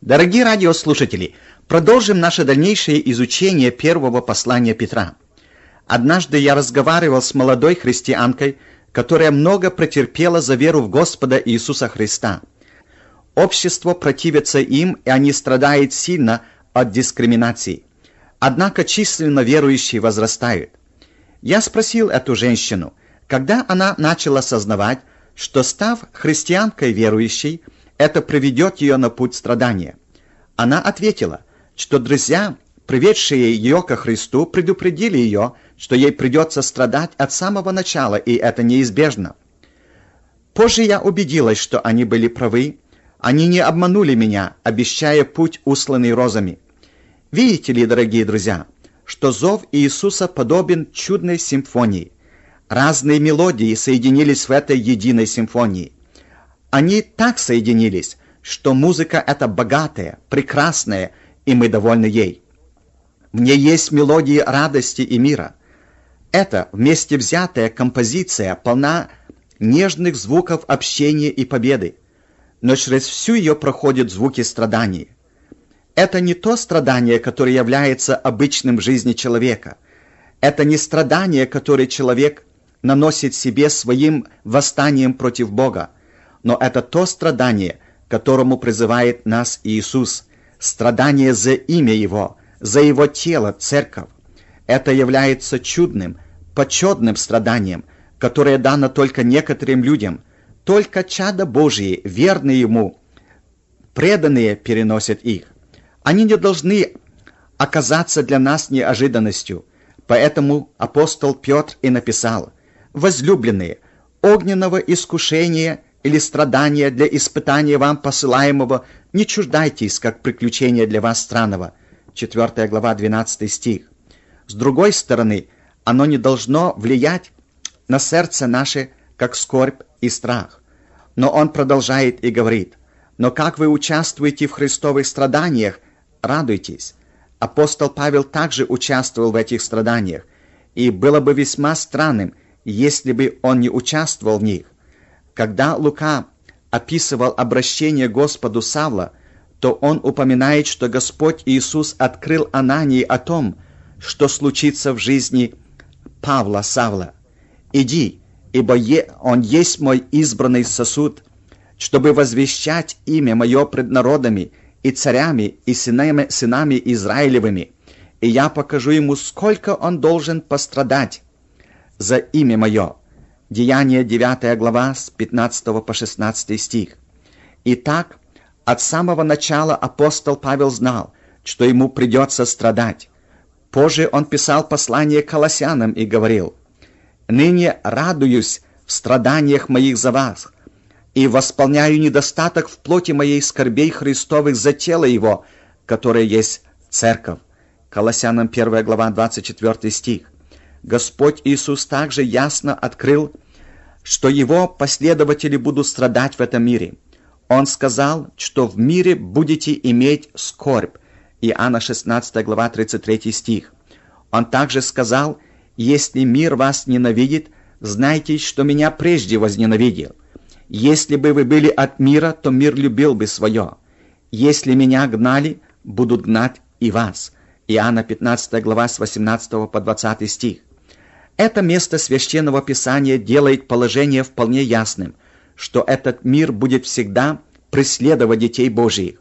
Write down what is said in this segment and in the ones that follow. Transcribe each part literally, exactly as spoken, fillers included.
Дорогие радиослушатели, продолжим наше дальнейшее изучение первого послания Петра. Однажды я разговаривал с молодой христианкой, которая много претерпела за веру в Господа Иисуса Христа. Общество противится им, и они страдают сильно от дискриминации. Однако численно верующие возрастают. Я спросил эту женщину, когда она начала сознавать, что, став христианкой верующей, это приведет ее на путь страдания. Она ответила, что друзья, приведшие ее ко Христу, предупредили ее, что ей придется страдать от самого начала, и это неизбежно. Позже я убедилась, что они были правы. Они не обманули меня, обещая путь, усланный розами. Видите ли, дорогие друзья, что зов Иисуса подобен чудной симфонии. Разные мелодии соединились в этой единой симфонии. Они так соединились, что музыка эта богатая, прекрасная, и мы довольны ей. В ней есть мелодии радости и мира. Эта вместе взятая композиция полна нежных звуков общения и победы, но через всю ее проходят звуки страданий. Это не то страдание, которое является обычным в жизни человека. Это не страдание, которое человек наносит себе своим восстанием против Бога, но это то страдание, к которому призывает нас Иисус, страдание за имя Его, за Его тело, церковь. Это является чудным, почетным страданием, которое дано только некоторым людям. Только чада Божьи, верные Ему, преданные переносят их. Они не должны оказаться для нас неожиданностью. Поэтому апостол Петр и написал: «Возлюбленные, огненного искушения или страдания для испытания вам посылаемого не чуждайтесь, как приключения для вас странного». четвёртая глава, двенадцатый стих. С другой стороны, оно не должно влиять на сердце наше, как скорбь и страх. Но он продолжает и говорит: «Но как вы участвуете в Христовых страданиях, радуйтесь». Апостол Павел также участвовал в этих страданиях, и было бы весьма странным, если бы он не участвовал в них. Когда Лука описывал обращение Господу Савла, то он упоминает, что Господь Иисус открыл Анании о том, что случится в жизни Павла Савла. «Иди, ибо е, он есть мой избранный сосуд, чтобы возвещать имя мое пред народами и царями и сынами, сынами Израилевыми, и я покажу ему, сколько он должен пострадать за имя мое». Деяния девятая глава с пятнадцатого по шестнадцатый стих. Итак, от самого начала апостол Павел знал, что ему придется страдать. Позже он писал послание к Колоссянам и говорил: «Ныне радуюсь в страданиях моих за вас, и восполняю недостаток в плоти моей скорбей Христовых за тело Его, которое есть церковь». Колоссянам первая глава, двадцать четвёртый стих. Господь Иисус также ясно открыл, что Его последователи будут страдать в этом мире. Он сказал, что в мире будете иметь скорбь. Иоанна шестнадцатая глава, тридцать третий стих. Он также сказал: «Если мир вас ненавидит, знайте, что меня прежде возненавидел. Если бы вы были от мира, то мир любил бы свое. Если меня гнали, будут гнать и вас». Иоанна пятнадцатая глава с восемнадцатого по двадцатый стих. Это место Священного Писания делает положение вполне ясным, что этот мир будет всегда преследовать детей Божьих.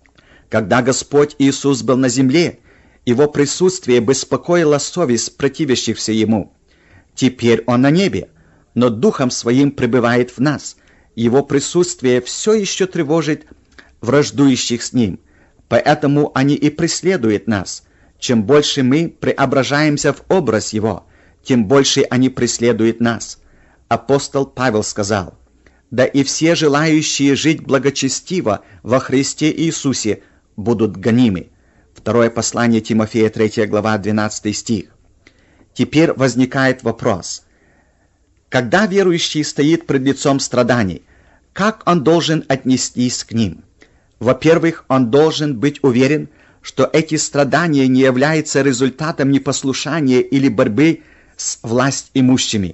Когда Господь Иисус был на земле, Его присутствие беспокоило совесть противящихся Ему. Теперь Он на небе, но Духом Своим пребывает в нас. Его присутствие все еще тревожит враждующих с Ним, поэтому они и преследуют нас. Чем больше мы преображаемся в образ Его, тем больше они преследуют нас. Апостол Павел сказал: «Да и все желающие жить благочестиво во Христе Иисусе будут гонимы». Второе послание Тимофея, третья глава, двенадцатый стих. Теперь возникает вопрос: когда верующий стоит пред лицом страданий, как он должен отнестись к ним? Во-первых, он должен быть уверен, что эти страдания не являются результатом непослушания или борьбы с власть имущими.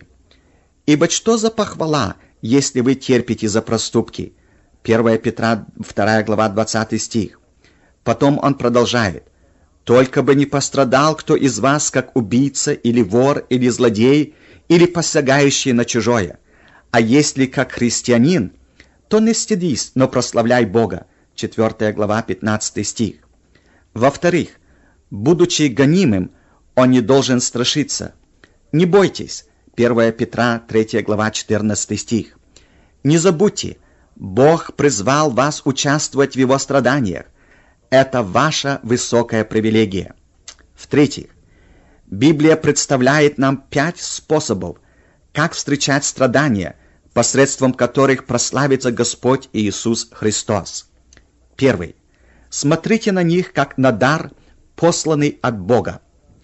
Ибо что за похвала, если вы терпите за проступки? первое Петра, вторая глава, двадцатый стих. Потом он продолжает: «Только бы не пострадал кто из вас, как убийца, или вор, или злодей, или посягающий на чужое. А если как христианин, то не стыдись, но прославляй Бога». четвёртая глава, пятнадцатый стих. Во-вторых, будучи гонимым, он не должен страшиться. Не бойтесь. первое Петра, третья глава, четырнадцатый стих. Не забудьте, Бог призвал вас участвовать в Его страданиях. Это ваша высокая привилегия. В-третьих, Библия представляет нам пять способов, как встречать страдания, посредством которых прославится Господь Иисус Христос. Первый. Смотрите на них, как на дар, посланный от Бога,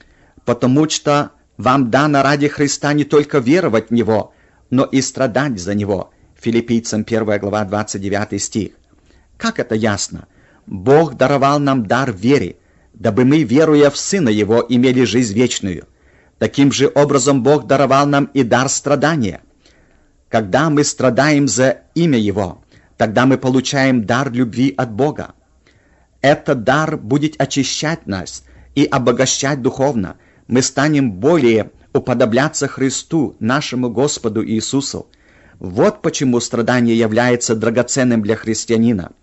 потому что вам дано ради Христа не только веровать в Него, но и страдать за Него. Филиппийцам первая глава, двадцать девятый стих. Как это ясно? Бог даровал нам дар веры, дабы мы, веруя в Сына Его, имели жизнь вечную. Таким же образом Бог даровал нам и дар страдания. Когда мы страдаем за имя Его, тогда мы получаем дар любви от Бога. Этот дар будет очищать нас и обогащать духовно. Мы станем более уподобляться Христу, нашему Господу Иисусу. Вот почему страдание является драгоценным для христианина.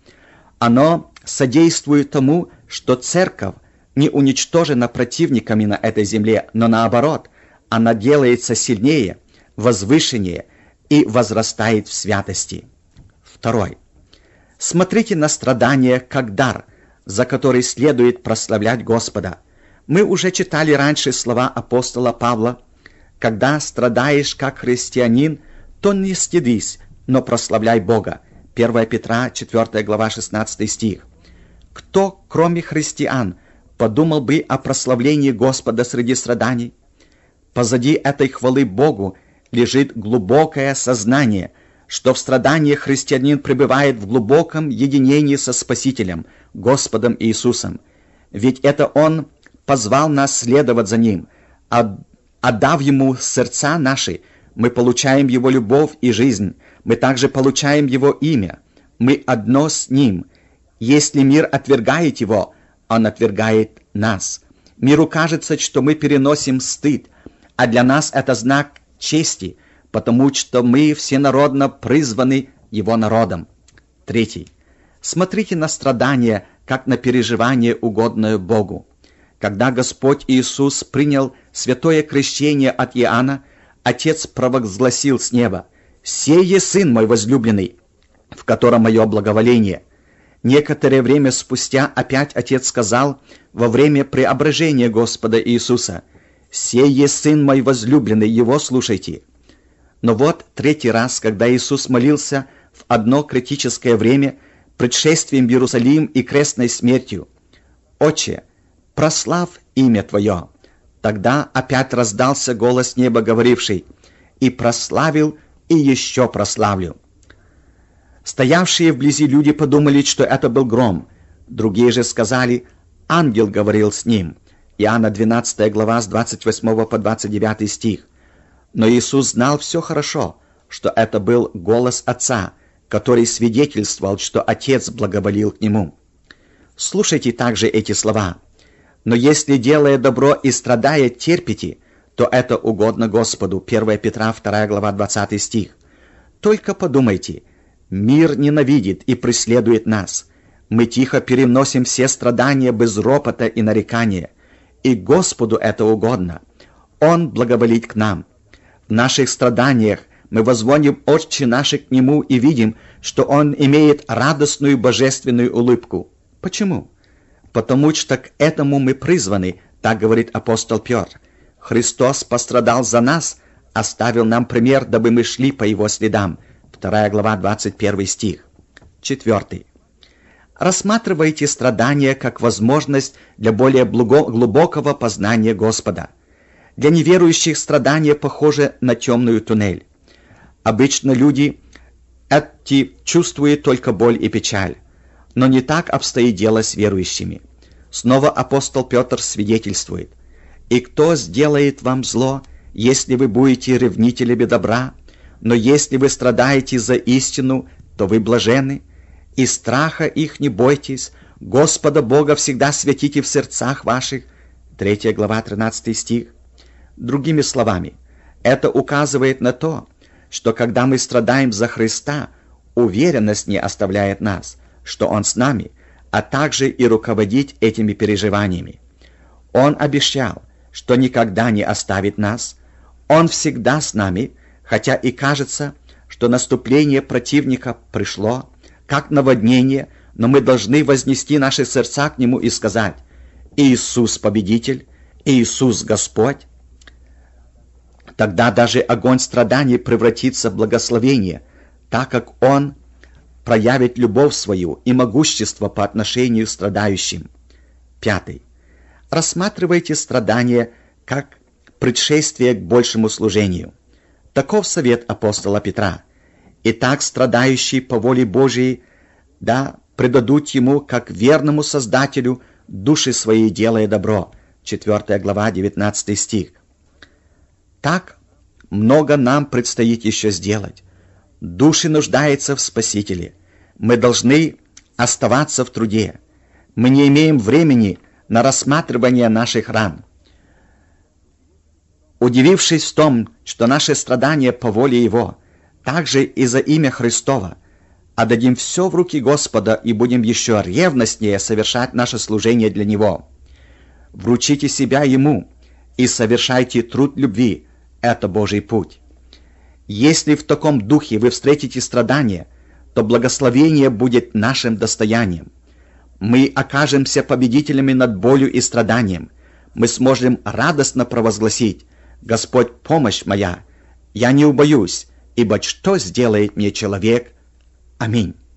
Оно содействует тому, что церковь не уничтожена противниками на этой земле, но наоборот, она делается сильнее, возвышеннее и возрастает в святости. Второй. Смотрите на страдания как дар, за который следует прославлять Господа. Мы уже читали раньше слова апостола Павла: «Когда страдаешь как христианин, то не стыдись, но прославляй Бога». первое Петра, четвёртая глава, шестнадцатый стих. Кто, кроме христиан, подумал бы о прославлении Господа среди страданий? Позади этой хвалы Богу лежит глубокое сознание, что в страданиях христианин пребывает в глубоком единении со Спасителем, Господом Иисусом. Ведь это Он позвал нас следовать за Ним, отдав Ему сердца наши. Мы получаем Его любовь и жизнь. Мы также получаем Его имя. Мы одно с Ним. Если мир отвергает Его, Он отвергает нас. Миру кажется, что мы переносим стыд, а для нас это знак чести, потому что мы всенародно призваны Его народом. Третий. Смотрите на страдания, как на переживание, угодное Богу. Когда Господь Иисус принял святое крещение от Иоанна, Отец провозгласил с неба: «Сей есть Сын мой возлюбленный, в котором мое благоволение». Некоторое время спустя опять Отец сказал во время преображения Господа Иисуса: «Сей есть Сын мой возлюбленный, Его слушайте». Но вот третий раз, когда Иисус молился в одно критическое время пред шествием в Иерусалим и крестной смертью: «Отче, прослав имя Твое». Тогда опять раздался голос неба, говоривший: «И прославил, и еще прославлю». Стоявшие вблизи люди подумали, что это был гром. Другие же сказали: «Ангел говорил с ним». Иоанна двенадцатая глава, с двадцать восьмого по двадцать девятый стих. Но Иисус знал все хорошо, что это был голос Отца, который свидетельствовал, что Отец благоволил к Нему. Слушайте также эти слова: «Но если, делая добро и страдая, терпите, то это угодно Господу». первое Петра, вторая глава, двадцатый стих. Только подумайте, мир ненавидит и преследует нас. Мы тихо переносим все страдания без ропота и нарекания, и Господу это угодно. Он благоволит к нам. В наших страданиях мы возводим очи наши к Нему и видим, что Он имеет радостную божественную улыбку. Почему? Потому что к этому мы призваны, так говорит апостол Петр. Христос пострадал за нас, оставил нам пример, дабы мы шли по Его следам. вторая глава, двадцать первый стих. Четвертый. Рассматривайте страдания как возможность для более глубокого познания Господа. Для неверующих страдания похожи на темную туннель. Обычно люди эти чувствуют только боль и печаль. Но не так обстоит дело с верующими. Снова апостол Петр свидетельствует: «И кто сделает вам зло, если вы будете ревнителями добра? Но если вы страдаете за истину, то вы блаженны, и страха их не бойтесь, Господа Бога всегда святите в сердцах ваших. третья глава, тринадцатый стих. Другими словами, это указывает на то, что когда мы страдаем за Христа, уверенность не оставляет нас, что Он с нами, а также и руководить этими переживаниями. Он обещал, что никогда не оставит нас. Он всегда с нами, хотя и кажется, что наступление противника пришло, как наводнение, но мы должны вознести наши сердца к Нему и сказать: «Иисус победитель, Иисус Господь». Тогда даже огонь страданий превратится в благословение, так как Он проявит любовь свою и могущество по отношению к страдающим. Пятый. Рассматривайте страдания как предшествие к большему служению. Таков совет апостола Петра. Итак, страдающие по воле Божией, да предадут Ему, как верному Создателю, души свои, делая добро. четвёртая глава, девятнадцатый стих. Так много нам предстоит еще сделать. Души нуждаются в Спасителе. Мы должны оставаться в труде. Мы не имеем времени на рассматривание наших ран. Удивившись в том, что наши страдания по воле Его, также и за имя Христово, отдадим все в руки Господа и будем еще ревностнее совершать наше служение для Него. Вручите себя Ему и совершайте труд любви. Это Божий путь. Если в таком духе вы встретите страдания, то благословение будет нашим достоянием. Мы окажемся победителями над болью и страданием. Мы сможем радостно провозгласить: «Господь, помощь моя! Я не убоюсь, ибо что сделает мне человек?» Аминь.